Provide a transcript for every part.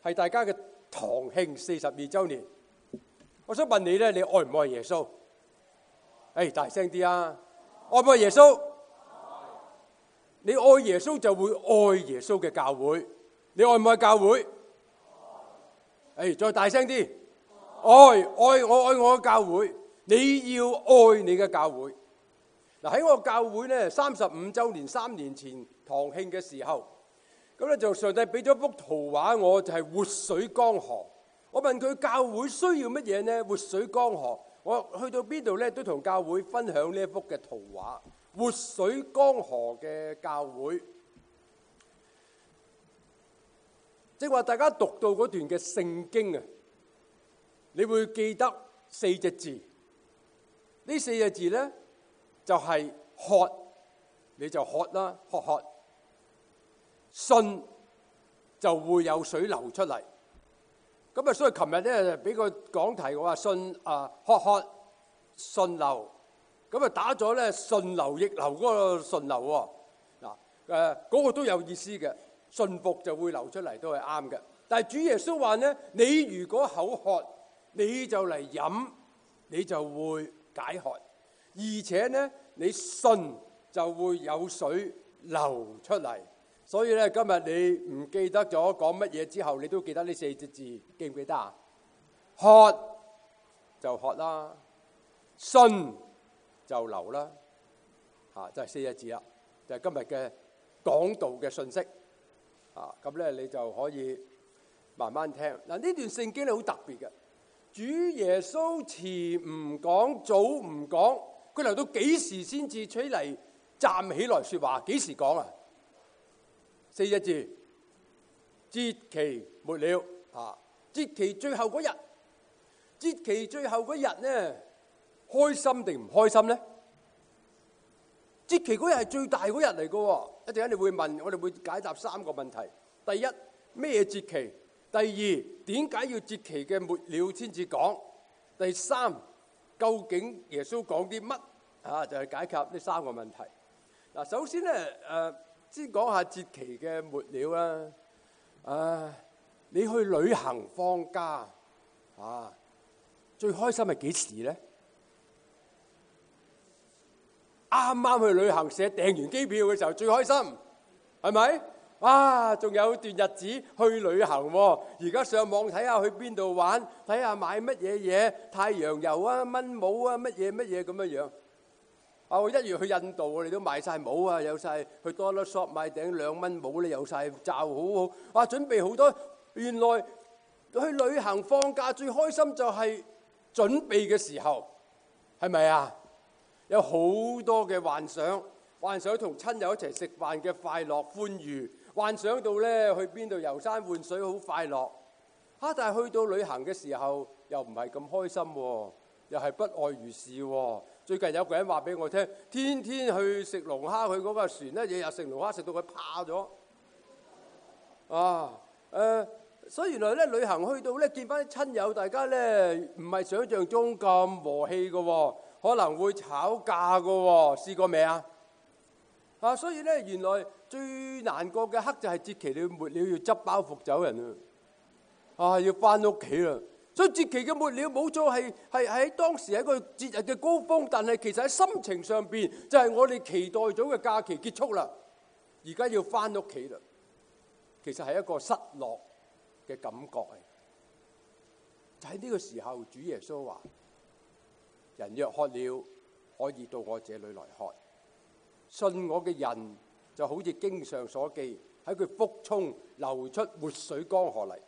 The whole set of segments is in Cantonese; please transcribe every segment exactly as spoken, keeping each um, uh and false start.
係大家嘅堂慶四十二週年。我想問你咧，你愛唔愛耶穌？誒，大聲啲啊！愛唔愛耶穌？你愛耶穌就會愛耶穌嘅教會。你愛唔愛教會？誒，再大聲啲！愛愛我愛我嘅教會。你要愛你嘅教會。嗱，喺我教會咧三十五週年三年前堂慶嘅時候，咁咧就上帝俾咗幅圖畫我，就係活水江河。我問佢教會需要乜嘢呢？活水江河。我去到邊度咧都同教會分享呢一幅嘅圖畫。活水江河嘅教會，即係話大家讀到嗰段嘅聖經啊，你會記得四隻字。呢四隻字咧就係喝，你就喝啦，喝喝。信就會有水流出嚟。咁啊，所以琴日咧俾個講題，我話信啊，喝喝順流。咁啊打咗咧順流逆流嗰個順流喎。嗱誒嗰個都有意思嘅，順服就會流出嚟，都係啱嘅。但係主耶穌話咧，你如果口渴，你就嚟飲，你就會解渴，而且咧你信就會有水流出嚟。所以咧今日你唔記得咗講乜嘢之後，你都記得呢四隻字，記唔記得啊？渴就渴啦，信就流啦，嚇就係四隻字啦，就係今日嘅講道嘅信息。啊，咁咧你就可以慢慢聽。嗱，呢段聖經咧好特別嘅，主耶穌遲唔講，早唔講，佢留到幾時先至出嚟站起來説話？幾時講啊？四隻字，節期末了。啊，節期最後嗰日，節期最後嗰日呢，開心定唔開心呢？節期嗰日係最大嗰日嚟嘅喎。一陣間你會問，我哋會解答三個問題。第一，咩節期？第二，點解要節期嘅末了先至講？第三，究竟耶穌講啲乜？啊，就係解決呢三個問題。嗱，首先咧，誒，先講下節期嘅末了啦。啊，你去旅行放假啊，最開心係幾時咧？啱啱去旅行社訂完機票嘅時候最開心，係咪？啊，仲有段日子去旅行喎。而家上網睇下去邊度玩，睇下買乜嘢嘢，太陽油啊、蚊帽啊、乜嘢乜嘢咁樣樣。啊，我一月去印度，我哋都買晒帽啊，有晒去 Dollar Shop 買頂兩蚊帽咧，有晒罩，好好。啊，準備好多。原來去旅行放假最開心就係準備嘅時候，係咪啊？有好多嘅幻想，幻想同親友一齊食飯嘅快樂歡愉，幻想到咧去邊度遊山玩水好快樂。啊！但係去到旅行嘅時候又唔係咁開心喎，又係不外如是喎。最近有個人話俾我聽，天天去食龍蝦，佢嗰個船咧日日食龍蝦食到佢怕咗。啊，誒、呃，所以原來咧旅行去到咧見翻啲親友，大家咧唔係想像中咁和氣嘅喎。可能會吵架㗎喎，試過未啊？啊，所以咧，原來最難過嘅刻就係節期你末了要執包袱走人啊！啊，要翻屋企啦。所以節期嘅末了冇錯係係喺當時係一個節日嘅高峰，但係其實喺心情上邊就係我哋期待咗嘅假期結束啦，而家要翻屋企啦。其實係一個失落嘅感覺嚟。就喺呢個時候，主耶穌話：人若渴了，可以到我這裏來喝。信我嘅人就好似經上所記，喺佢腹中流出活水江河嚟。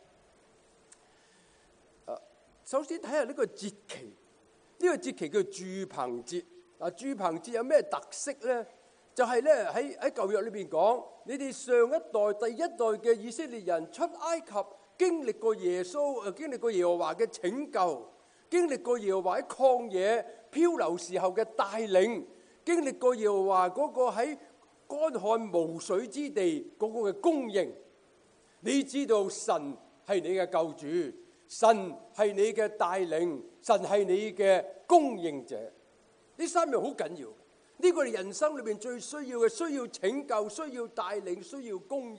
首先睇下呢個節期，呢個節期叫住棚節。嗱，住棚節有咩特色咧？就係咧喺喺舊約裏邊講，你哋上一代第一代嘅以色列人出埃及，經歷過耶穌，誒經歷過耶和華嘅拯救。經歷過耶和華喺曠野漂流時候嘅帶領，經歷過耶和華嗰個喺乾旱無水之地嗰個嘅供應。你知道神係你嘅救主，神係你嘅帶領，神係你嘅供應者。呢三樣好緊要，呢個係人生裏邊最需要嘅，需要拯救，需要帶領，需要供應，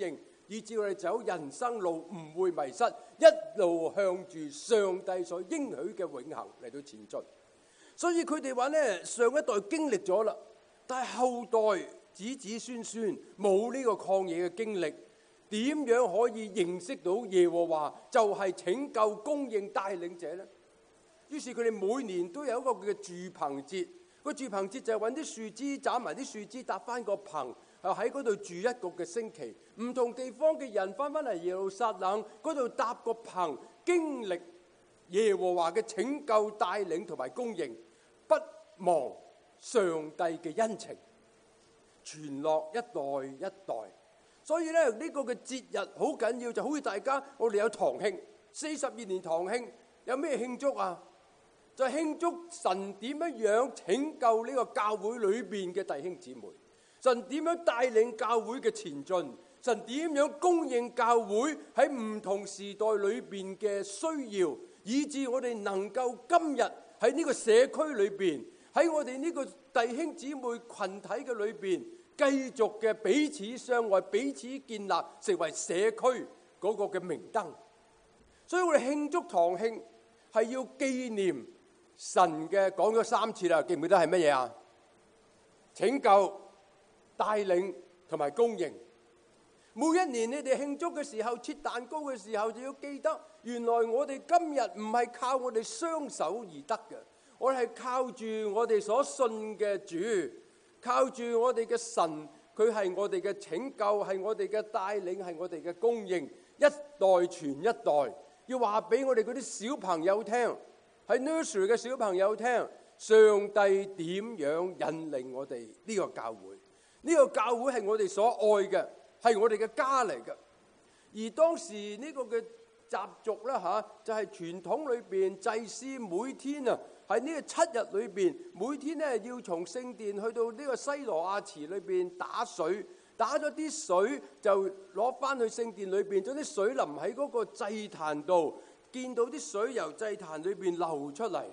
以致我哋走人生路唔會迷失，一路向住上帝所應許嘅永恆嚟到前進。所以佢哋話咧，上一代經歷咗啦，但係後代子子孫孫冇呢個曠野嘅經歷，點樣可以認識到耶和華就係拯救、供應、帶領者呢？於是佢哋每年都有一個叫住棚節，個住棚節就係揾啲樹枝，斬埋啲樹枝搭翻個棚，喺嗰度住一個嘅星期。唔同地方嘅人翻返嚟耶路撒冷嗰度搭個棚，經歷耶和華嘅拯救、帶領同埋供應，不忘上帝嘅恩情，傳落一代一代。所以咧，呢個嘅節日好緊要，就好似大家我哋有堂慶，四十二年堂慶，有咩慶祝啊？就係慶祝神點樣樣拯救呢個教會裏邊嘅弟兄姊妹，神點樣帶領教會嘅前進，神點樣供應教會喺唔同時代裏邊嘅需要，以致我哋能夠今日喺呢個社區裏邊，喺我哋呢個弟兄姊妹群體嘅裏邊，繼續嘅彼此相愛，彼此建立，成為社區嗰個嘅明燈。所以我哋慶祝堂慶係要紀念神嘅，講咗三次啦，記唔記得係乜嘢啊？拯救、帶領同埋供應。每一年你哋慶祝嘅時候，切蛋糕嘅時候，就要記得，原來我哋今日唔係靠我哋雙手而得嘅，我哋係靠住我哋所信嘅主，靠住我哋嘅神，佢係我哋嘅拯救，係我哋嘅帶領，係我哋嘅供應，一代傳一代，要話俾我哋嗰啲小朋友聽，係 nursery 嘅小朋友聽，上帝點樣引領我哋呢個教會？呢個教會係我哋所愛嘅，係我哋嘅家嚟嘅。而當時呢個嘅習俗啦嚇，就係傳統裏邊祭司每天啊，喺呢個七日裏邊，每天咧要從聖殿去到呢個西羅亞池裏邊打水，打咗啲水就攞翻去聖殿裏邊，將啲水淋喺嗰個祭壇度，見到啲水由祭壇裏邊流出嚟，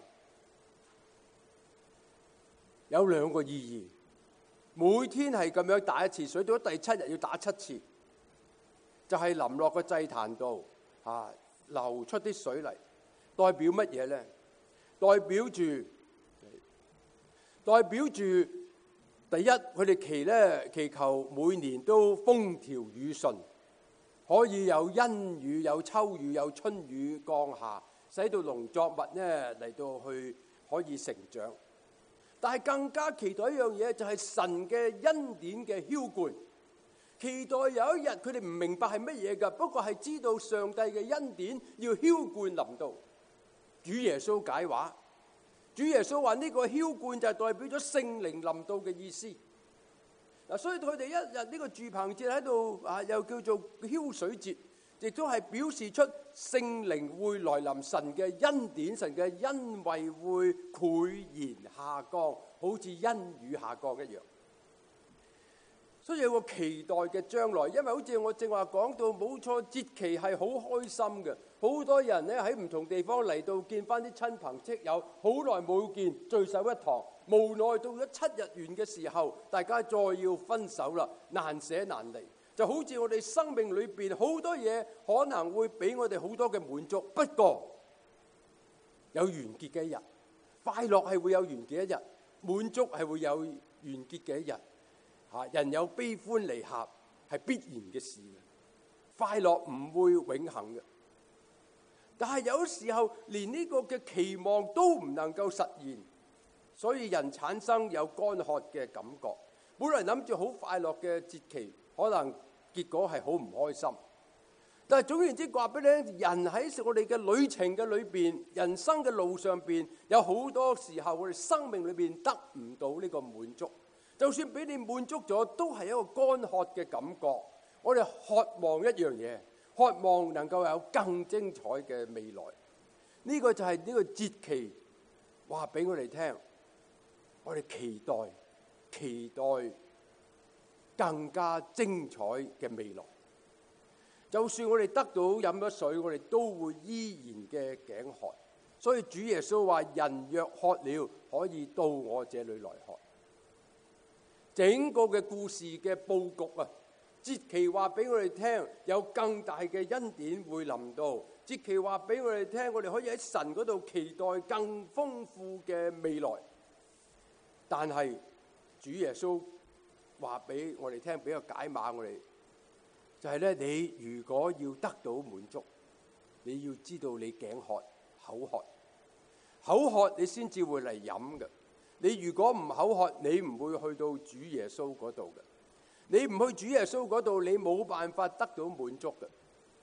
有兩個意義。每天係咁樣打一次水，到咗第七日要打七次，就係、是、淋落個祭壇度啊，流出啲水嚟，代表乜嘢咧？代表住，代表住第一，佢哋祈咧祈求每年都風調雨順，可以有恩雨、有秋雨、有春雨降下，使到農作物咧嚟到去可以成長。但係更加期待一樣嘢，就係神嘅恩典嘅澆灌。期待有一日佢哋唔明白係乜嘢㗎，不過係知道上帝嘅恩典要澆灌臨到。主耶穌解話，主耶穌話呢個澆灌就係代表咗聖靈臨到嘅意思。嗱，所以佢哋一日呢個住棚節喺度啊，又叫做澆水節，亦都係表示出聖靈會來臨，神嘅恩典、神嘅恩惠會豁然下降，好似恩雨下降一樣。所以有個期待嘅將來，因為好似我正話講到，冇錯，節期係好開心嘅，好多人咧喺唔同地方嚟到見翻啲親朋戚友，好耐冇見，聚首一堂。無奈到咗七日完嘅時候，大家再要分手啦，難捨難離。就好似我哋生命裏邊好多嘢可能會俾我哋好多嘅滿足，不過有完結嘅一日，快樂係會有完結一日，滿足係會有完結嘅一日。嚇，人有悲歡離合係必然嘅事，快樂唔會永恆嘅。但係有時候連呢個嘅期望都唔能夠實現，所以人產生有乾渴嘅感覺。本來諗住好快樂嘅節期，可能結果係好唔開心。但係總言之，話俾你聽，人喺我哋嘅旅程嘅裏邊，人生嘅路上邊，有好多時候我哋生命裏邊得唔到呢個滿足。就算俾你滿足咗，都係一個乾渴嘅感覺。我哋渴望一樣嘢，渴望能夠有更精彩嘅未來。呢個就係呢個節期話俾我哋聽，我哋期待期待更加精彩嘅未來。就算我哋得到飲咗水，我哋都會依然嘅頸渴。所以主耶穌話：人若渴了，可以到我這裏來喝。整個嘅故事嘅佈局啊， 節期話俾我哋聽，有更大嘅恩典會臨到。節期話俾我哋聽，我哋可以喺神嗰度期待更豐富嘅未來。但係主耶穌話俾我哋聽，俾個解碼我哋，就係咧，你如果要得到滿足，你要知道你頸渴、口渴，口渴你先至會嚟飲嘅。你如果唔口渴，你唔會去到主耶穌嗰度嘅。你唔去主耶穌嗰度，你冇辦法得到滿足嘅。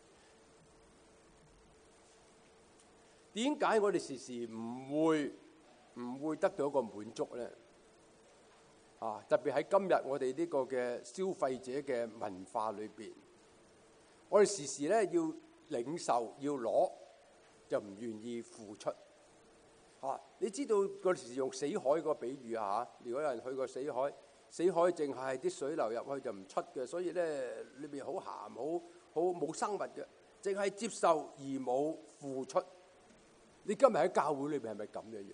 點解我哋時時唔會唔會得到一個滿足咧？啊，特別喺今日我哋呢個嘅消費者嘅文化裏邊，我哋時時咧要領受要攞，就唔願意付出。啊！你知道嗰時用死海個比喻啊？如果有人去過死海，死海淨係啲水流入去就唔出嘅，所以咧裏邊好鹹，好好冇生物嘅，淨係接受而冇付出。你今日喺教會裏邊係咪咁樣樣？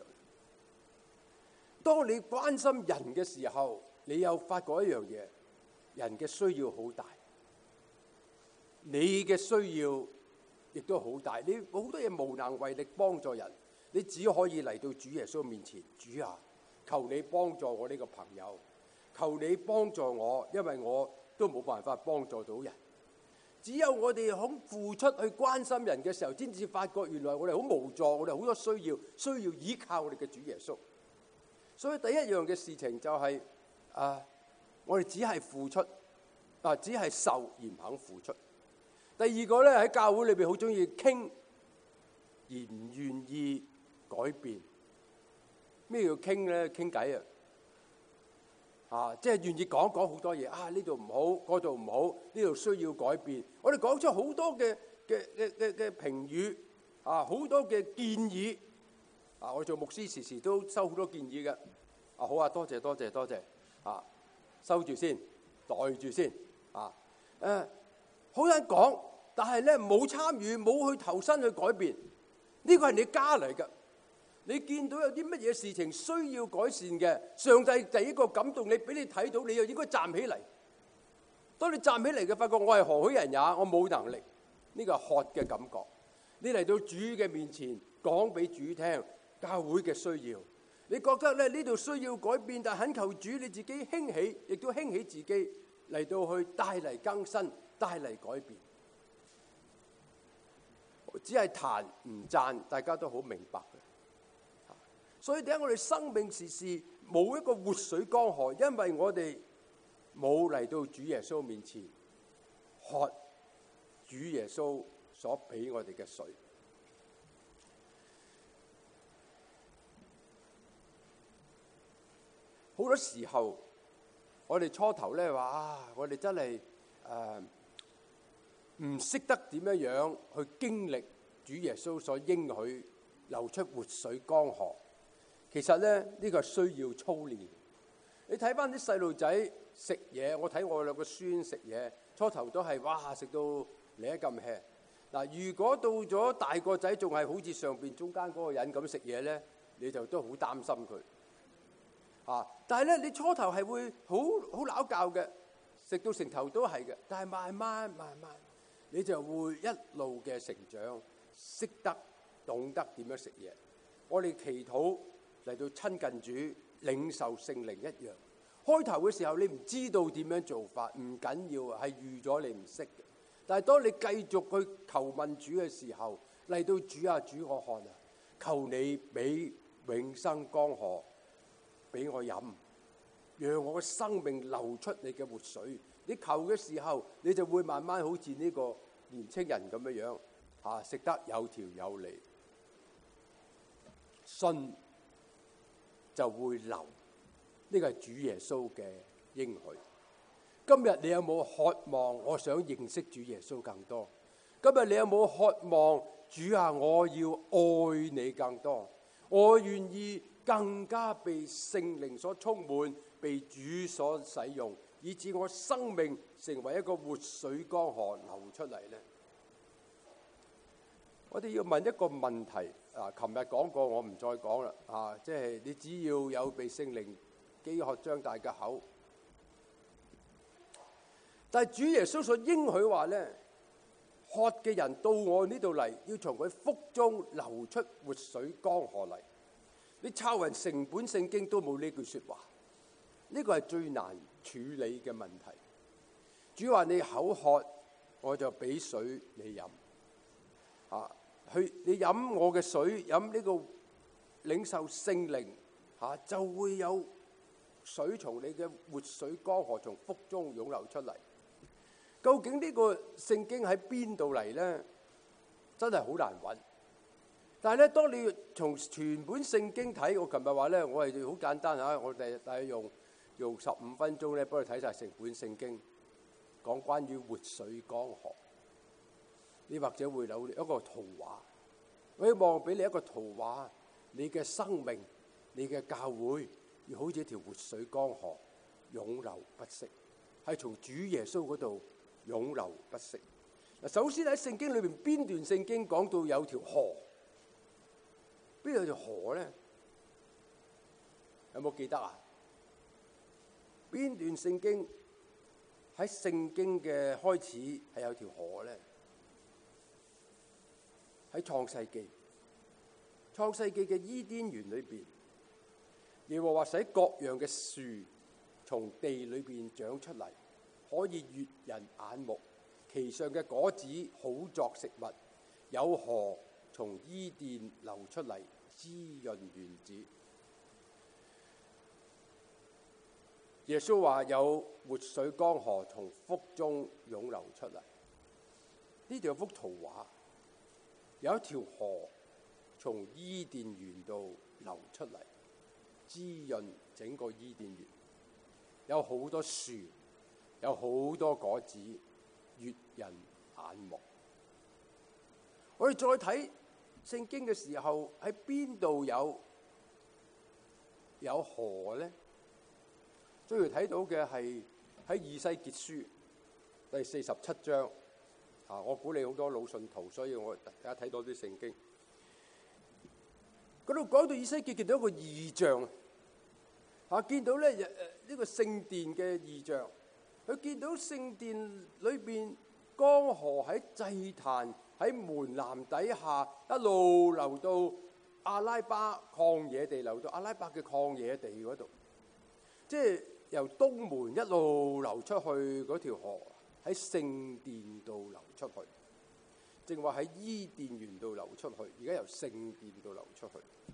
當你關心人嘅時候，你又發覺一樣嘢，人嘅需要好大，你嘅需要亦都好大。你好多嘢無能為力幫助人。你只可以嚟到主耶穌面前，主啊，求你幫助我呢個朋友，求你幫助我，因為我都冇辦法幫助到人。只有我哋肯付出去關心人嘅時候，先至發覺原來我哋好無助，我哋好多需要，需要依靠我哋嘅主耶穌。所以第一樣嘅事情就係、是、啊，我哋只係付出，啊，只係受而唔肯付出。第二個咧，喺教會裏邊好中意傾，而唔願意改變。咩叫傾咧？傾偈啊！啊，即係願意講講好多嘢啊！呢度唔好，嗰度唔好，呢度需要改變。我哋講出好多嘅嘅嘅嘅嘅評語啊，好多嘅建議啊！我做牧師時時都收好多建議嘅。啊，好啊，多謝多謝多謝啊！收住先，袋住先啊！誒，好多人講，但係咧冇參與，冇去投身去改變。呢個係你家嚟㗎。你見到有啲乜嘢事情需要改善嘅，上帝第一個感動你，俾你睇到，你又應該站起嚟。當你站起嚟嘅，發覺我係何許人也，我冇能力，呢個係渴嘅感覺。你嚟到主嘅面前，講俾主聽教會嘅需要。你覺得咧呢度需要改變，但係懇求主你自己興起，亦都興起自己嚟到去帶嚟更新，帶嚟改變。只係彈唔讚，大家都好明白嘅。所以點解我哋生命時時冇一個活水江河？因為我哋冇嚟到主耶穌面前喝主耶穌所俾我哋嘅水。好多時候，我哋初頭咧話啊，我哋真係誒唔識得點樣樣去經歷主耶穌所應許流出活水江河。其實咧，呢個係需要操練。你睇翻啲細路仔食嘢，我睇我兩個孫食嘢，初頭都係哇食到嚟一咁吃。嗱，如果到咗大個仔仲係好似上邊中間嗰個人咁食嘢咧，你就都好擔心佢。啊！但係咧，你初頭係會好好拗教嘅，食到成頭都係嘅。但係慢慢慢慢，你就會一路嘅成長，識得懂得點樣食嘢。我哋祈禱嚟到親近主，領受聖靈一樣。開頭嘅時候你唔知道點樣做法，唔緊要，係預咗你唔識嘅。但係當你繼續去求問主嘅時候，嚟到主啊，主我看啊，求你俾永生江河俾我飲，讓我嘅生命流出你嘅活水。你求嘅時候，你就會慢慢好似呢個年青人咁樣樣，吓食得有條有理，信就會流。呢個係主耶穌嘅應許。今日你有冇渴望？我想認識主耶穌更多。今日你有冇渴望？主啊，我要愛你更多。我願意更加被聖靈所充滿，被主所使用，以致我生命成為一個活水江河流出嚟呢。我哋要問一個問題啊！琴日講過，我唔再講啦。啊，即係你只要有被聖靈飢渴張大嘅口， 但係主耶穌所應許話咧，渴嘅人到我呢度嚟，要從佢腹中流出活水江河嚟。你抄勻成本聖經都冇呢句說話，呢個係最難處理嘅問題。主話你口渴，我就俾水你飲。啊，去你飲我嘅水，飲呢個領受聖靈，啊就會有水從你嘅活水江河從腹中湧流出嚟。究竟呢個聖經喺邊度嚟呢？真係好難揾。但係咧，當你從全本聖經睇，我琴日話咧，我係好簡單嚇，我哋大約用用十五分鐘咧，幫你睇晒成本聖經，講關於活水江河。你或者會有一個圖畫，我希望俾你一個圖畫，你嘅生命、你嘅教會，要好似一條活水江河，湧流不息，係從主耶穌嗰度湧流不息。嗱，首先喺聖經裏邊，邊段聖經講到有條河？邊度有條河咧？有冇記得啊？邊段聖經喺聖經嘅開始係有條河咧？喺創世記，創世記嘅伊甸園裏邊，耶和華使各樣嘅樹從地裏邊長出嚟，可以悅人眼目，其上嘅果子好作食物，有河從伊甸流出嚟，滋潤園子。耶穌話有活水江河從腹中湧流出嚟。呢度有幅圖畫，有一條河從伊甸園度流出嚟，滋潤整個伊甸園。有好多樹，有好多果子，悅人眼目。我哋再睇聖經嘅時候，喺邊度有有河咧？最要睇到嘅係喺以西結書第四十七章。啊，我估你好多老信徒，所以我大家睇多啲聖經。嗰度講到以西結見到一個異象，啊，見到咧誒呢個聖殿嘅異象。佢見到聖殿裏邊江河喺祭壇喺門檻底下一路流到阿拉巴曠野地，流到阿拉伯嘅曠野地嗰度，即係由東門一路流出去嗰條河喺聖殿度流出去，正話喺伊甸園度流出去，而家由聖殿度流出去。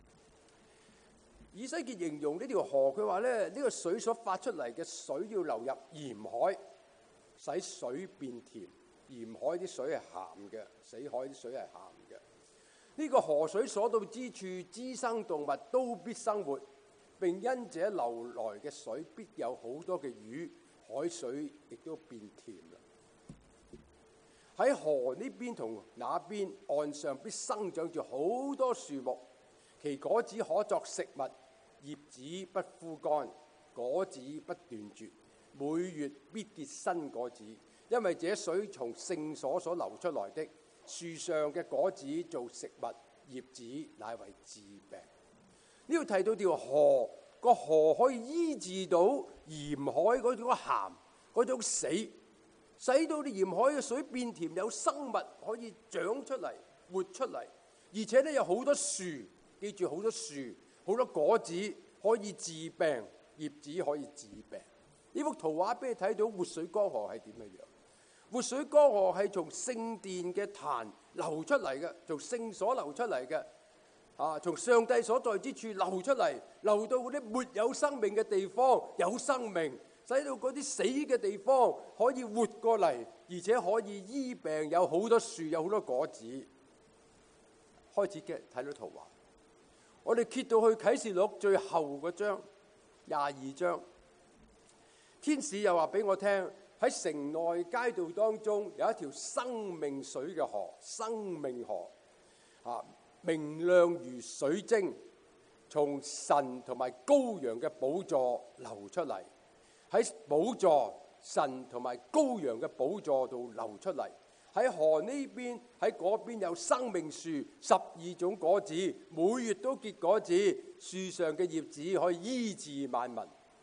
以西結形容呢條河，佢話咧呢個水所發出嚟嘅水要流入鹽海，使水變甜。鹽海啲水係鹹嘅，死海啲水係鹹嘅。呢個河水所到之處，滋生動物都必生活，並因這流來嘅水必有好多嘅魚，海水亦都變甜啦。喺河呢邊同那邊岸上必生長住好多樹木，其果子可作食物，葉子不枯乾，果子不斷絕，每月必結新果子。因為這水從聖所所流出來的，樹上嘅果子做食物，葉子乃為治病。呢度提到條河，個河可以醫治到鹽海嗰種鹹、嗰種死，使到啲鹽海嘅水變甜，有生物可以長出嚟、活出嚟，而且咧有好多樹，記住好多樹、好多果子可以治病，葉子可以治病。呢幅圖畫俾你睇到活水江河係點嘅樣。活水江河係從聖殿嘅壇流出嚟嘅，從聖所流出嚟嘅，啊，從上帝所在之處流出嚟，流到嗰啲沒有生命嘅地方有生命，使到嗰啲死嘅地方可以活過嚟，而且可以醫病，有好多樹，有好多果子。開始嘅睇到圖畫，我哋揭到去啟示錄最後嗰章廿二章，天使又話俾我聽。喺城內街道當中有一條生命水嘅河，生命河，啊，明亮如水晶，從神同埋羔羊嘅寶座流出嚟。喺寶座、神同埋羔羊嘅寶座度流出嚟。喺河呢邊，喺嗰邊有生命樹，十二種果子，每月都結果子，樹上嘅葉子可以醫治萬民。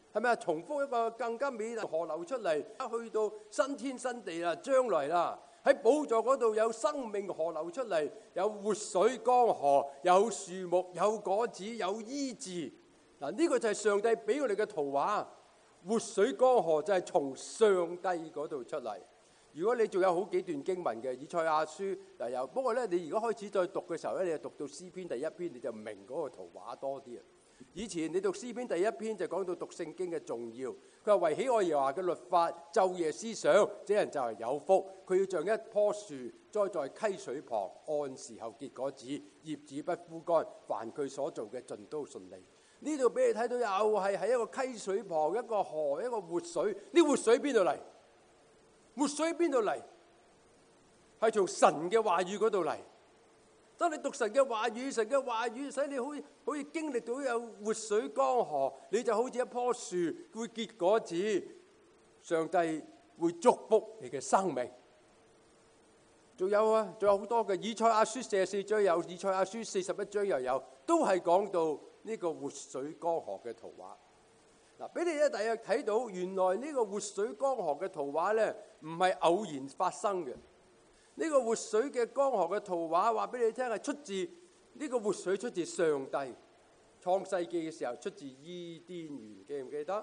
係咪啊？重複一個更加美麗河流出嚟，去到新天新地啦，將來啦，喺寶座嗰度有生命河流出嚟，有活水江河，有樹木，有果子，有醫治。嗱，呢個就係上帝俾我哋嘅圖畫。活水江河就係從上帝嗰度出嚟。如果你仲有好幾段經文嘅，以賽亞書嗱有，不過咧你如果開始再讀嘅時候咧，你就讀到詩篇第一篇，你就明嗰個圖畫多啲啊。以前你讀詩篇第一篇就講到讀聖經嘅重要，佢話為喜愛耶和華嘅律法，晝夜思想，這人就係有福。佢要像一棵樹栽在溪水旁，按時候結果子，葉子不枯乾，凡佢所做嘅盡都順利。呢度俾你睇到又係喺一個溪水旁，一個河，一個活水。呢活水邊度嚟？活水邊度嚟？係從神嘅話語嗰度嚟。當你讀神嘅話語，神嘅話語使你好似好似經歷到有活水江河，你就好似一棵樹會結果子，上帝會祝福你嘅生命。仲有啊，仲有好多嘅，以賽亞書四十四章有，以賽亞書四十一章又有，都係講到呢個活水江河嘅圖畫。嗱，俾你咧，大約睇到原來呢個活水江河嘅圖畫咧，唔係偶然發生嘅。呢個活水嘅江河嘅圖畫，話俾你聽係出自呢個活水出自上帝。創世記嘅時候出自伊甸園，記唔記得？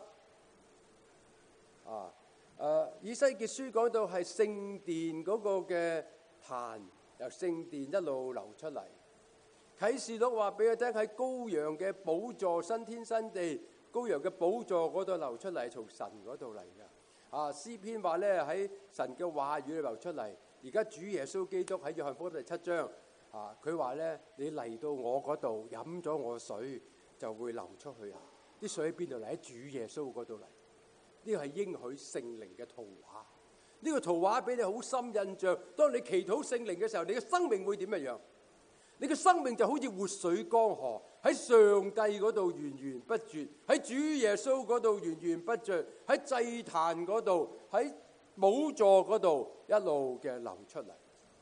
啊，誒，以西結書講到係聖殿嗰個嘅壇由聖殿一路流出嚟。啟示錄話俾佢聽喺羔羊嘅寶座新天新地，羔羊嘅寶座嗰度流出嚟，從神嗰度嚟嘅。啊，詩篇話咧喺神嘅話語裏流出嚟。而家主耶穌基督喺約翰福音第七章，啊，佢話咧：你嚟到我嗰度飲咗我水，就會流出去啊！啲水喺邊度嚟？喺主耶穌嗰度嚟。呢個係應許聖靈嘅圖畫。呢個圖畫俾你好深印象。當你祈禱聖靈嘅時候，你嘅生命會點樣？你嘅生命就好似活水江河，喺上帝嗰度源源不絕，喺主耶穌嗰度源源不絕，喺祭壇嗰度，喺寶座嗰度一路嘅流出嚟，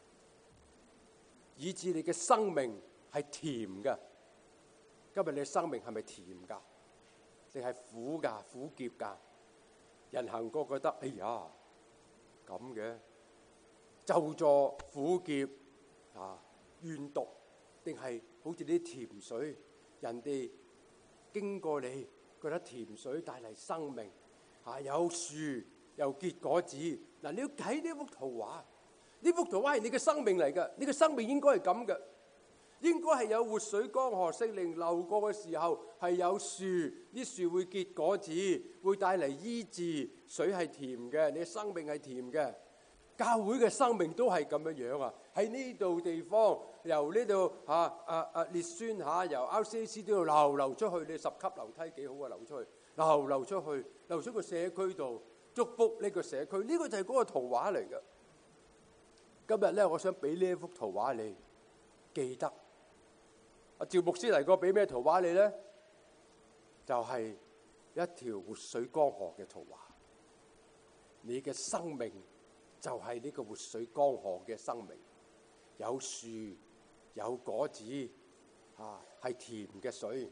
以致你嘅生命係甜嘅。今日你嘅生命係咪甜㗎？定係苦㗎、苦澀㗎？人行過覺得哎呀咁嘅，咒詛苦澀啊怨毒，定係好似啲甜水，人哋經過你覺得甜水帶嚟生命啊，有樹又結果子。嗱，你要睇呢幅圖畫，呢幅圖畫係你嘅生命嚟嘅，你嘅生命應該係咁嘅，應該係有活水江河，聖靈流過嘅時候係有樹，啲樹會結果子，會帶嚟醫治，水係甜嘅，你嘅生命係甜嘅。教會嘅生命都係咁樣樣啊！喺呢度地方，由呢度嚇啊啊列宣嚇，由 R C A C 都要流流出去，你十級樓梯幾好啊！流出去，流流出去，流出個社區度，祝福呢個社區。呢個就係嗰個圖畫嚟嘅。今日咧，我想俾呢一幅圖畫你記得。阿趙牧師嚟過，俾咩圖畫你咧？就係一條活水江河嘅圖畫。你嘅生命就係呢個活水江河嘅生命，有樹有果子，啊，係甜嘅水。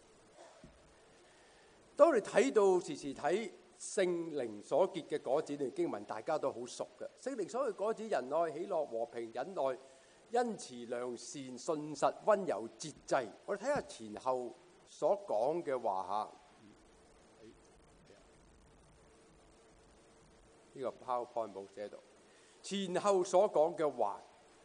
當你睇到時時睇聖靈所結嘅果子，呢段經文大家都好熟嘅。聖靈所結嘅果子，仁愛、喜樂、和平、忍耐、恩慈、良善、信實、溫柔、節制。我哋睇下前後所講嘅話嚇。呢個 PowerPoint 冇寫到前後所講嘅話。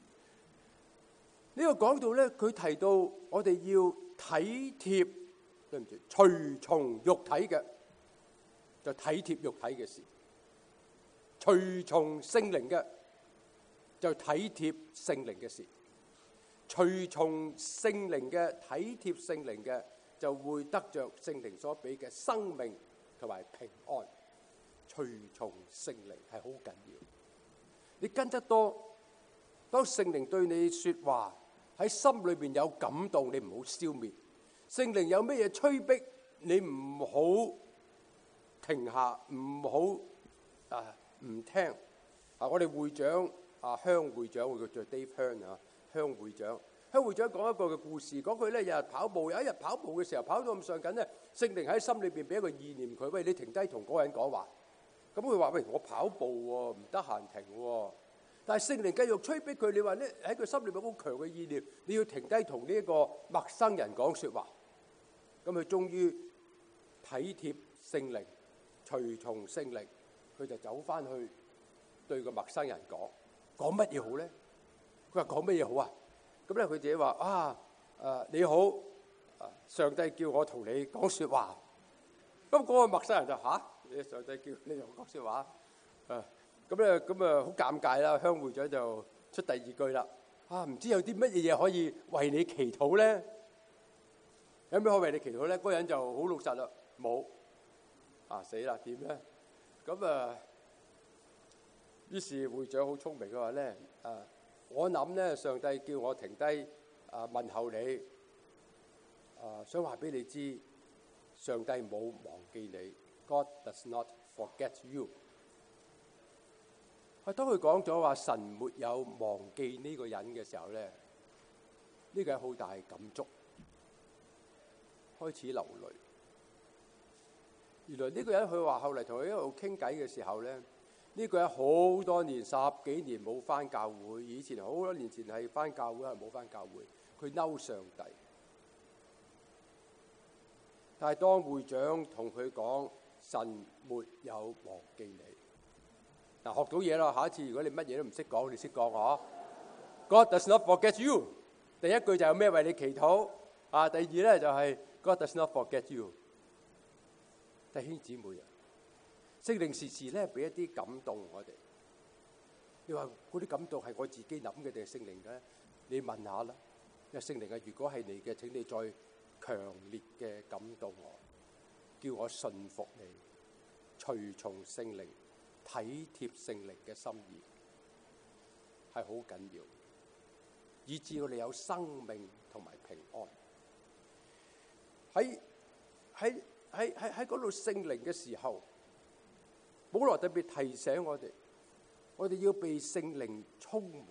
呢個講到咧，佢提到我哋要體貼，對唔住，隨從肉體嘅就體貼肉體嘅事；隨從聖靈嘅就體貼聖靈嘅事；隨從聖靈嘅體貼聖靈嘅就會得着聖靈所俾嘅生命同埋平安。隨從聖靈係好緊要，你跟得多，當聖靈對你說話喺心裏邊有感動，你唔好消滅。聖靈有咩嘢催逼，你唔好停下，唔好啊唔聽啊！我哋會長啊，鄉會長，會叫做 Dave Hearn 啊，鄉會長向會長講一個嘅故事，講佢咧日日跑步，有一日跑步嘅時候跑到咁上緊咧，聖靈喺心裏邊俾一個意念佢，喂，你停低同嗰個人講話。咁佢話：喂，我跑步喎，唔得閒停喎。但係聖靈繼續催逼佢，你話咧喺佢心裏邊好強嘅意念，你要停低同呢一個陌生人講説話。咁佢終於體貼聖靈，隨從聖靈，佢就走翻去對個陌生人講，講乜嘢好咧？佢話講乜嘢好啊？咁咧佢自己話：啊，誒你好，上帝叫我同你講説話。咁嗰個陌生人就嚇，你上帝叫你同我講説話，啊咁咧咁啊好尷尬啦。鄉會長就出第二句啦，啊唔知有啲乜嘢嘢可以為你祈禱咧？有咩可以為你祈禱咧？嗰個人就好老實啦，冇啊死啦點咧？咁啊，於是會長好聰明嘅話咧，啊我諗咧上帝叫我停低啊問候你，啊想話俾你知，上帝冇忘記你 ，God does not forget you。啊，當佢講咗話神沒有忘記呢個人嘅時候咧，呢個人好大感觸，開始流淚。原來呢個人佢話後嚟同佢一路傾偈嘅時候咧，呢個人好多年十幾年冇返教會，以前好多年前係返教會，係冇返教會，佢嬲上帝。但係當會長同佢講神沒有忘記你，嗱學到嘢啦。下一次如果你乜嘢都唔識講，你識講嗬 God does not forget you。第一句就係咩為你祈禱啊？第二咧就係 God does not forget you。弟兄姊妹啊，聖靈時時咧俾一啲感動我哋。你話嗰啲感動係我自己諗嘅定係聖靈嘅？你問下啦。因為聖靈啊，如果係你嘅，請你再強烈嘅感動我，叫我信服你，隨從聖靈，體貼聖靈嘅心意，係好緊要，以致我哋有生命同埋平安。喺喺喺喺喺嗰度聖靈嘅時候，保羅特別提醒我哋，我哋要被聖靈充滿。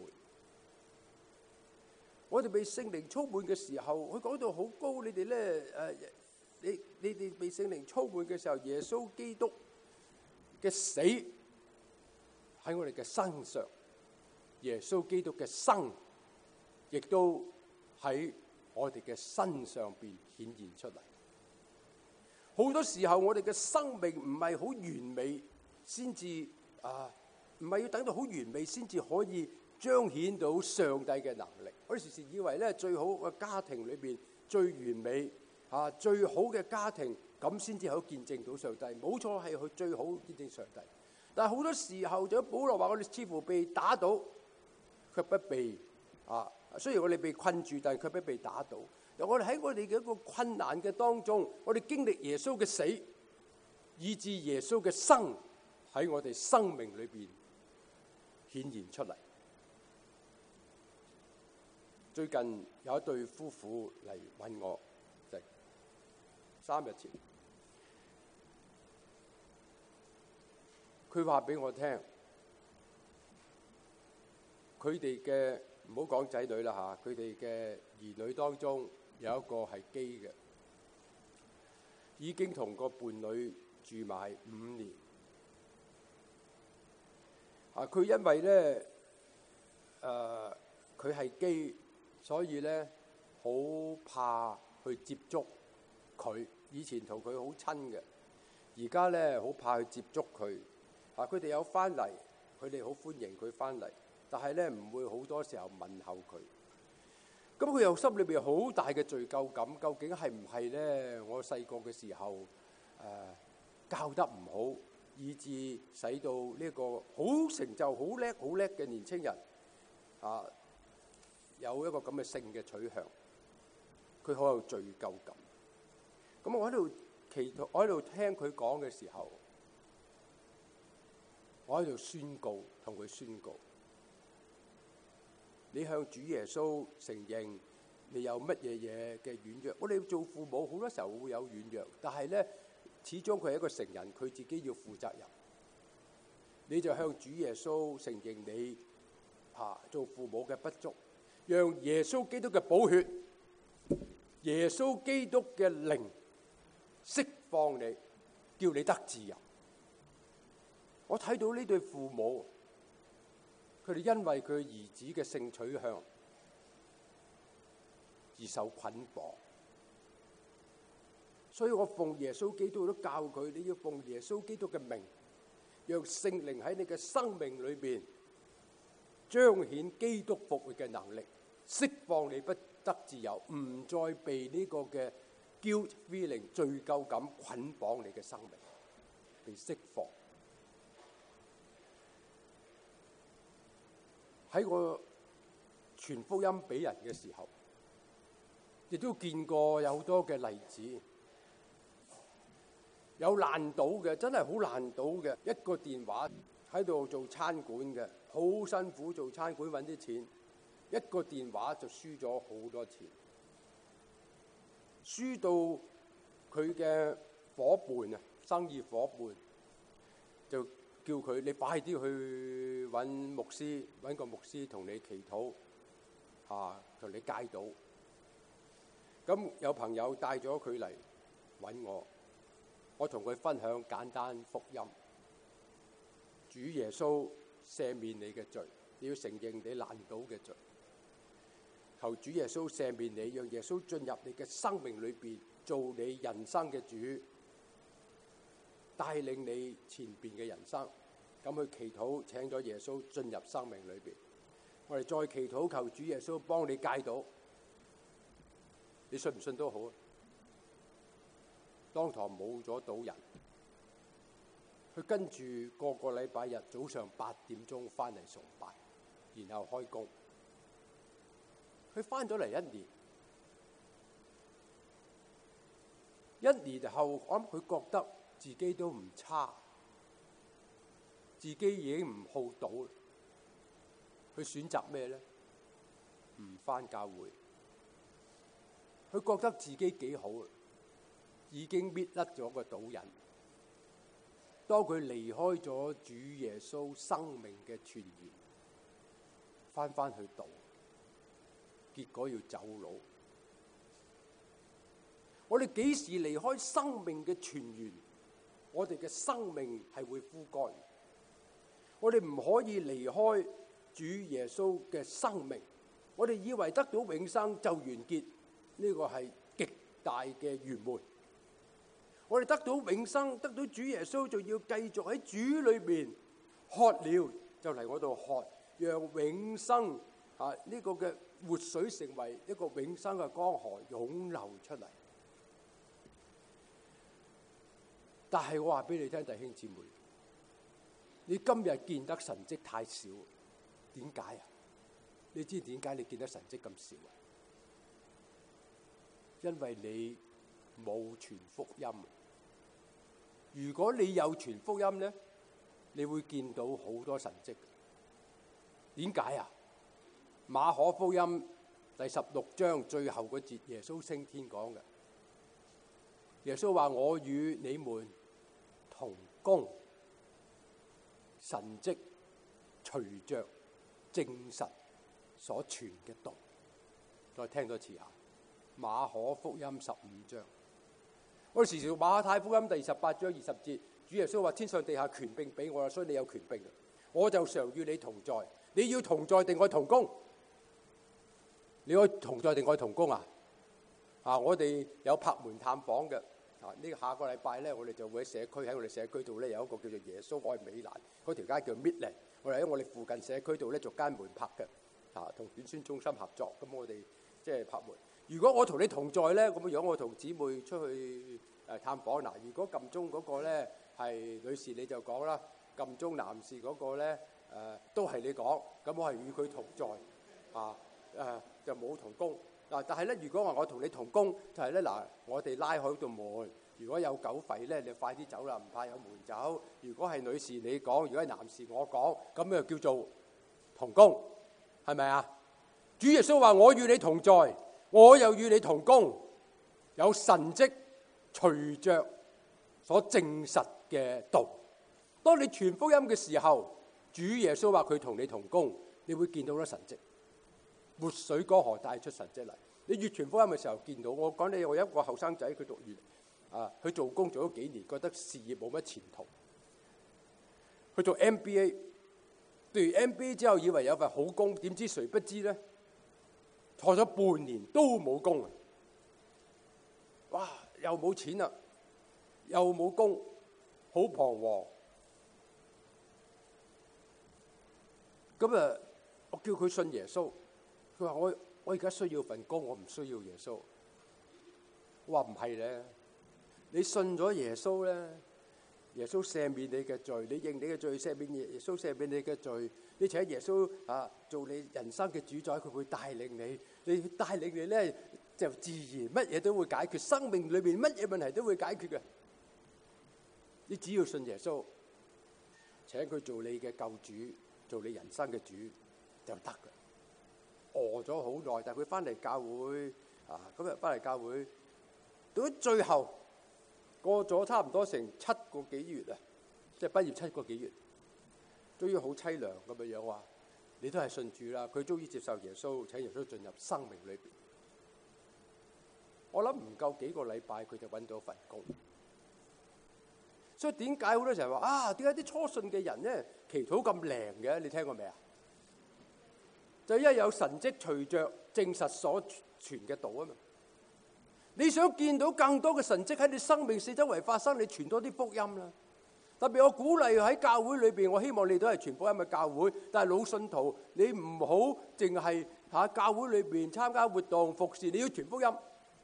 我哋被聖靈充滿嘅時候，佢講到好高，你哋咧誒，你你哋被聖靈充滿嘅時候，耶穌基督嘅死喺我哋嘅身上，耶穌基督嘅生亦都喺我哋嘅身上邊顯現出嚟。好多時候我哋嘅生命唔係好完美先至啊，唔係要等到好完美先至可以彰顯到上帝嘅能力。我哋時時以為咧，最好嘅家庭裏邊最完美啊，最好嘅家庭咁先至可以見證到上帝。冇錯，係佢最好見證上帝。但係好多時候，就保羅話我哋似乎被打倒，卻不被啊。雖然我哋被困住，但係卻不被打倒。我哋喺我哋嘅一個困難嘅當中，我哋經歷耶穌嘅死，以致耶穌嘅生喺我哋生命裏邊顯現出嚟。最近有一對夫婦嚟揾我，就係三日前，佢話俾我聽，佢哋嘅唔好講仔女啦嚇，佢哋嘅兒女當中有一個係基嘅，已經同個伴侶住埋五年。啊，佢因為咧誒佢係基。所以咧，好怕去接觸佢。以前同佢好親嘅，而家咧好怕去接觸佢。啊，佢哋有翻嚟，佢哋好歡迎佢翻嚟，但係咧唔會好多時候問候佢。咁佢又心裏邊好大嘅罪疚感。究竟係唔係咧？我細個嘅時候誒、呃、教得唔好，以致使到呢個好成就、好叻、好叻嘅年青人啊，有一個咁嘅性嘅取向，佢好有罪疚感。咁我喺度祈禱，我喺度聽佢講嘅時候，我喺度宣告，同佢宣告：你向主耶穌承認你有乜嘢嘢嘅軟弱。我哋做父母好多時候會有軟弱，但係咧，始終佢係一個成人，佢自己要負責任。你就向主耶穌承認你啊做父母嘅不足。 讓耶穌基督嘅寶血、耶穌基督嘅靈釋放你，叫你得自由。我睇到呢對父母，佢哋因為佢兒子嘅性取向而受捆綁，所以我奉耶穌基督都教佢，你要奉耶穌基督嘅名，讓聖靈喺你嘅生命裏邊彰顯基督復活嘅能力，釋放你不得自由，唔再被呢個嘅 guilt feeling 罪疚感捆綁你嘅生命，被釋放。喺我傳福音俾人嘅時候，亦都見過有好多嘅例子，有爛賭嘅，真係好爛賭嘅，一個電話喺度做餐館嘅，好辛苦做餐館揾啲錢，一個電話就輸咗好多錢，輸到佢嘅伙伴啊，生意伙伴就叫佢，你快啲去揾牧師，揾個牧師同你祈禱，啊，同你戒賭。咁有朋友帶咗佢嚟揾我，我同佢分享簡單福音，主耶穌赦免你嘅罪，你要承認你爛賭嘅罪，求主耶穌赦免你，讓耶穌進入你嘅生命裏邊，做你人生嘅主，帶領你前邊嘅人生。咁去祈禱，請咗耶穌進入生命裏邊。我哋再祈禱，求主耶穌幫你戒賭。你信唔信都好啊。當堂冇咗賭人，佢跟住個個禮拜日早上八點鐘翻嚟崇拜，然後開工。佢翻咗嚟一年，一年後我諗佢覺得自己都唔差。自己已經唔好賭，佢選擇咩咧？唔返教會。佢覺得自己幾好，已經搣甩咗個賭癮。當佢離開咗主耶穌生命嘅泉源，返返去賭，結果要走佬。我哋幾時離開生命嘅泉源，我哋嘅生命係會枯乾。我哋唔可以離開主耶穌嘅生命，我哋以為得到永生就完結，呢個係極大嘅圓滿。我哋得到永生，得到主耶穌，就要繼續喺主裏面渴了，就嚟我度渴，讓永生啊呢個嘅活水成為一個永生嘅江河湧流出嚟。但係我話俾你聽，弟兄姊妹，你今日見得神蹟太少，點解啊？你知點解你見得神蹟咁少啊？因為你冇傳福音。如果你有傳福音咧，你會見到好多神蹟。點解啊？馬可福音第十六章最後嗰節，耶穌升天講嘅。耶穌話：我與你們同工。神蹟隨着證實所傳嘅道，再聽多次下馬可福音十五章。我哋時時讀馬可太福音第十八章二十節，主耶穌話：天上地下權柄俾我啦，所以你有權柄，我就常與你同在。你要同在定愛同工？你可以同在定愛同工啊？啊！我哋有拍門探訪嘅。啊！呢個下個禮拜咧，我哋就會喺社區喺我哋社區度咧有一個叫做耶穌愛美蘭嗰條街叫 Midland， 我哋喺我哋附近社區度咧逐間門拍嘅，啊，同短宣中心合作，咁我哋即係拍門。如果我同你同在咧，咁樣我同姊妹出去誒探訪嗱，如果撳鐘嗰個咧係女士，你就講啦；撳鐘男士嗰個咧誒都係你講，咁我係與佢同在，啊誒就冇同工。嗱，但係咧，如果話我同你同工，就係咧嗱，我哋拉開道門。如果有狗吠咧，你快啲走啦，唔怕有門走。如果係女士你講，如果係男士我講，咁樣就叫做同工，係咪啊？主耶穌話：我與你同在，我又與你同工，有神蹟隨着所證實嘅道。當你傳福音嘅時候，主耶穌話佢同你同工，你會見到咗神蹟。 活水江河帶出神蹟嚟。你越傳福音嘅時候見到，我講你我有一個後生仔，佢讀完啊，佢做工做咗幾年，覺得事業冇乜前途，佢做 M B A， 讀完 M B A 之後以為有份好工，點知誰不知咧，坐咗半年都冇工啊！哇，又冇錢啦，又冇工，好彷徨。咁啊，我叫佢信耶穌，佢話我我而家需要份工，我唔需要耶穌。我話唔係咧，你信咗耶穌咧，耶穌赦免你嘅罪，你認你嘅罪，赦免耶穌赦免你嘅罪，你請耶穌啊做你人生嘅主宰，佢會帶領你，你帶領你咧就自然乜嘢都會解決，生命裏邊乜嘢問題都會解決嘅。你只要信耶穌，請佢做你嘅救主，做你人生嘅主就得㗎。餓咗好耐，但係佢翻嚟教會啊，今日翻嚟教會，到咗最後過咗差唔多成七個幾月啊，即係畢業七個幾月，終於好凄涼咁嘅樣話，你都係信主啦。佢終於接受耶穌，請耶穌進入生命裏邊。我諗唔夠幾個禮拜，佢就揾到份工。所以點解好多時候話啊？點解啲初信嘅人咧祈禱咁靈嘅？你聽過未啊？就因為有神蹟隨着證實所傳嘅道啊嘛。你想見到更多嘅神蹟喺你生命四周圍發生，你傳多啲福音啦。特別我鼓勵喺教會裏邊，我希望你都係傳福音嘅教會。但係老信徒，你唔好淨係喺教會裏邊參加活動服侍，你要傳福音。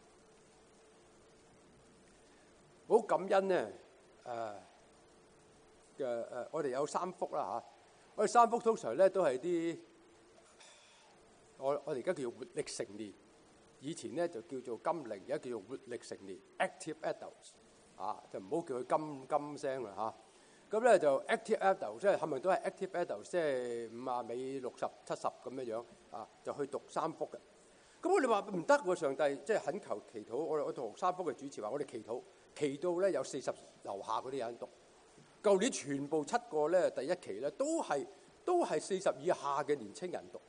好感恩咧，誒嘅誒，我哋有三福啦嚇。我哋三福通常咧都係啲。我我哋而家叫做活力成年，以前咧就叫做金齡，而家叫做活力成年 （active adults） 啊，就唔好叫佢金金聲啦嚇。咁、啊、咧就 active adults，即係係咪都係 active adults，即係五啊尾六十七十咁樣樣啊，就去讀三福嘅。咁我哋話唔得喎，上帝即係懇求祈禱。我哋我同三福嘅主持話：我哋祈禱，祈到咧有四十樓下嗰啲人讀。舊年全部七個咧第一期咧都係都係四十以下嘅年青人讀。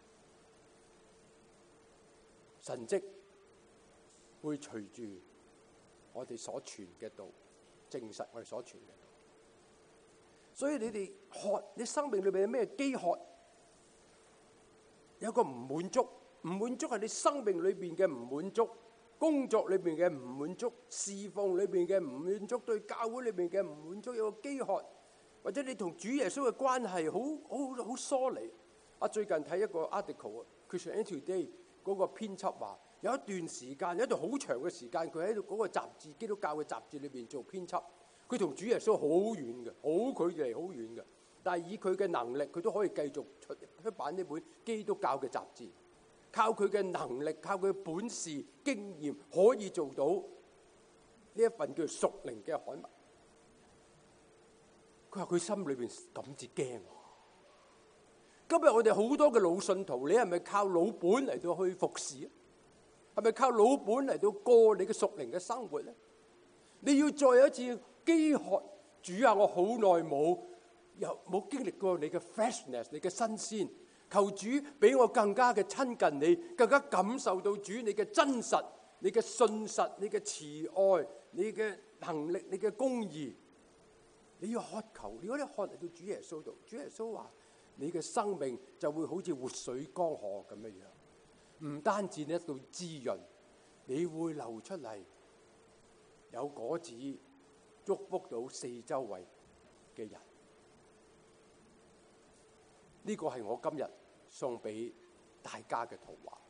神蹟會隨住我哋所傳嘅道，證實我哋所傳嘅道。所以你哋渴，你生命裏邊有咩飢渴？有個唔滿足，唔滿足係你生命裏邊嘅唔滿足，工作裏邊嘅唔滿足，侍奉裏邊嘅唔滿足，對教會裏邊嘅唔滿足，有個飢渴，或者你同主耶穌嘅關係好好好疏離。啊，最近睇一個 article 啊，Christianity Today。嗰個編輯話：有一段時間，有一段好長嘅時間，佢喺度嗰個雜誌基督教嘅雜誌裏邊做編輯。佢同主耶穌好遠嘅，好距離好遠嘅。但係以佢嘅能力，佢都可以繼續出出版呢本基督教嘅雜誌。靠佢嘅能力，靠佢本事、經驗，可以做到呢一份叫屬靈嘅刊物。佢話佢心裏邊咁至驚。今日我哋好多嘅老信徒，你係咪靠老本嚟到去服侍啊？係咪靠老本嚟到過你嘅屬靈嘅生活咧？你要再有一次飢渴，主啊！我好耐冇又冇經歷過你嘅 freshness， 你嘅新鮮。求主俾我更加嘅親近你，更加感受到主你嘅真實、你嘅信實、你嘅慈愛、你嘅能力、你嘅公義。你要渴求，如果你渴嚟到主耶穌度，主耶穌話：你嘅生命就會好似活水江河咁樣樣，唔單止呢一度滋潤，你會流出嚟有果子，祝福到四周圍嘅人。呢個係我今日送俾大家嘅圖畫。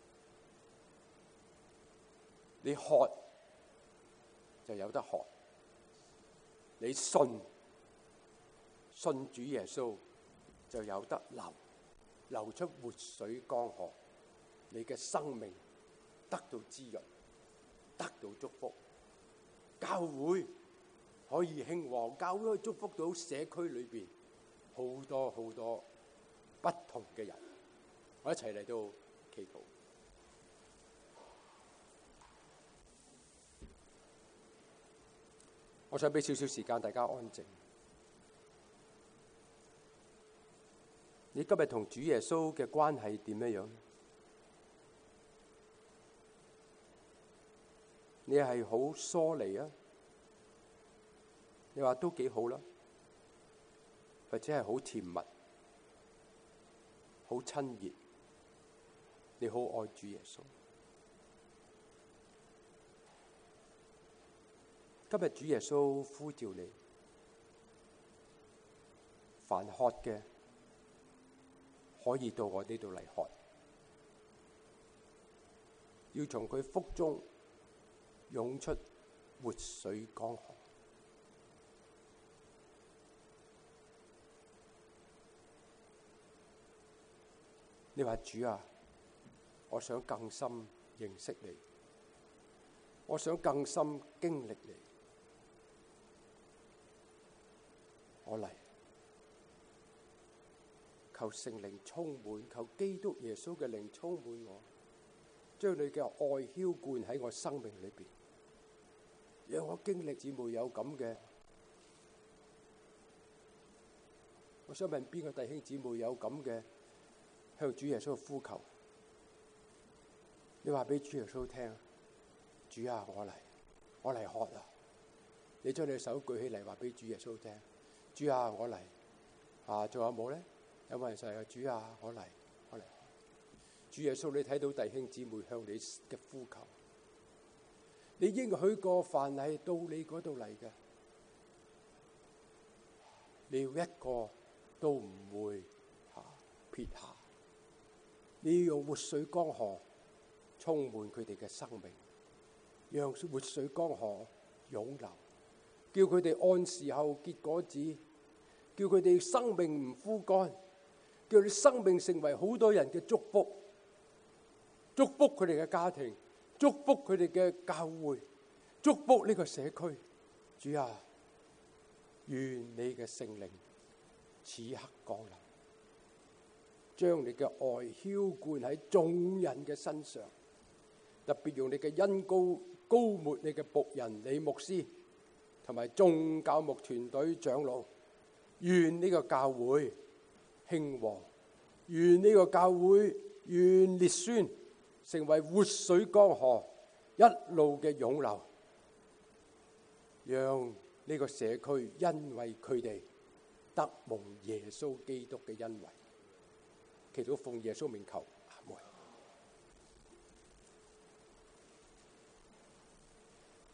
你渴就有得渴，你信信主耶穌就有得流，流出活水江河，你嘅生命得到滋潤，得到祝福。教會可以興旺，教會可以祝福到社區裏邊好多好多不同嘅人。我一齊嚟到祈禱。我想俾少少時間大家安靜。你今日同主耶穌嘅關係點樣樣？ 你係好疏離啊？你話都幾好啦，或者係好甜蜜、好親熱，你好愛主耶穌。今日主耶穌呼召你，凡渴嘅可以到我呢度嚟喝，要從佢腹中湧出活水江河。你話主啊，我想更深認識你，我想更深經歷你。我嚟，求聖靈充滿，求基督耶穌嘅靈充滿我，將你嘅愛澆灌喺我生命裏邊，讓我經歷姊妹有咁嘅。我想問邊個弟兄姊妹有咁嘅向主耶穌呼求？你話俾主耶穌聽，主啊，我嚟，我嚟喝啊！你將你手舉起嚟，話俾主耶穌聽。主啊，我嚟啊！仲有冇咧？有冇人實啊？主啊，我嚟，我嚟。主耶穌，你睇到弟兄姊妹向你嘅呼求，你應許過凡係到你嗰度嚟嘅，你要一個都唔會吓撇下。你要用活水江河充滿佢哋嘅生命，讓活水江河湧流，叫佢哋按時候結果子。叫佢哋生命唔枯乾，叫佢哋生命成為好多人嘅祝福，祝福佢哋嘅家庭，祝福佢哋嘅教會，祝福呢個社區。主啊，願你嘅聖靈此刻降臨，將你嘅愛澆灌喺眾人嘅身上，特別用你嘅恩膏膏抹你嘅僕人李牧師同埋眾教牧團隊長老。願呢個教會興旺，願呢個教會願烈宣成為活水江河，一路嘅湧流，讓呢個社區因為佢哋得蒙耶穌基督嘅恩惠。祈禱奉耶穌名求，阿門。